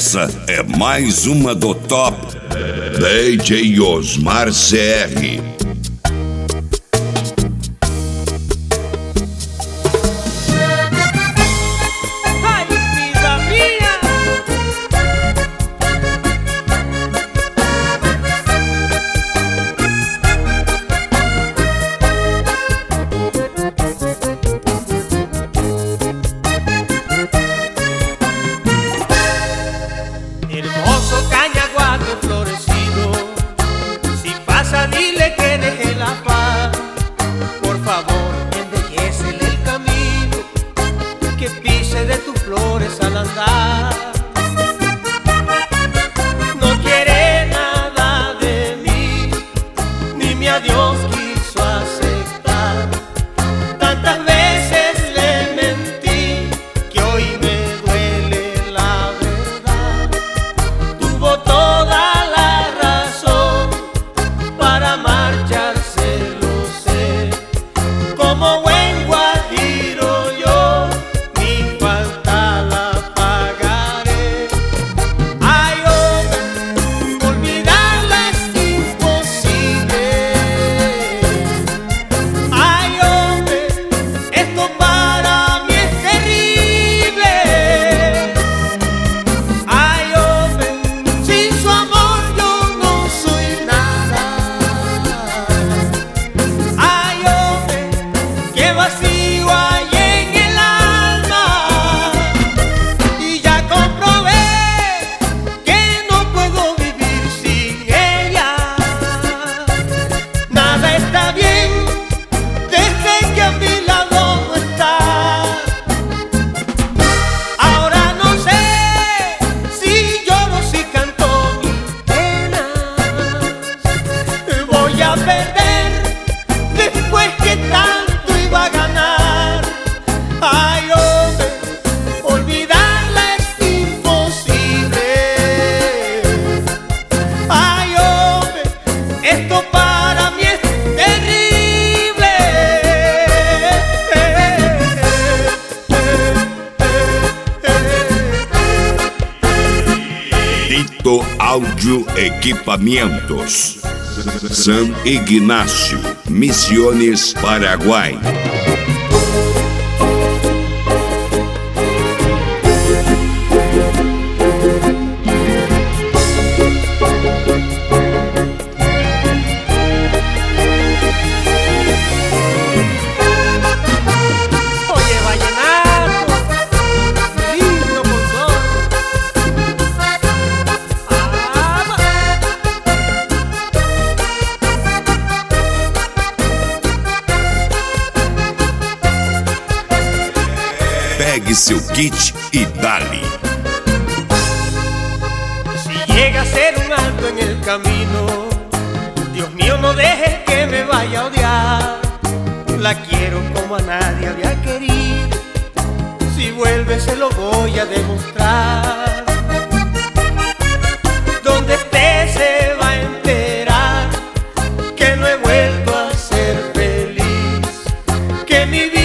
Essa é mais uma do Top DJ Osmar CR. Dile que deje la paz, por favor, embellécele el camino, que pise de tus flores al andar. No quiere nada de mí, ni mi adiós quiso aceptar. Tantas veces le mentí, que hoy me duele la verdad. Tuvo toda la razón para marcharse, lo sé. Como buen guajiro yo mi falta la pagaré. Ay, hombre, olvidarla es imposible. Ay, hombre, esto para mí es terrible. Ay, hombre, sin su amor yo no soy nada. Ay, hombre, qué vacío hay en el alma. Y ya comprobé que no puedo vivir sin ella. Nada está bien desde que a mi lado no está. Ahora no sé si lloro, si canto mis penas. Voy a perder después que tanto iba a ganar. Ay, hombre, olvidarla es imposible. Ay, hombre, esto para mí es terrible. Dito Áudio Equipamentos, San Ignacio, Misiones, Paraguai. Oye, vallenato, lindo por Pegue seu kit e dale. Si llega a ser un alto en el camino, Dios mío, no dejes que me vaya a odiar. La quiero como a nadie había querido. Si vuelve se lo voy a demostrar. Donde esté se va a enterar que no he vuelto a ser feliz, que mi vida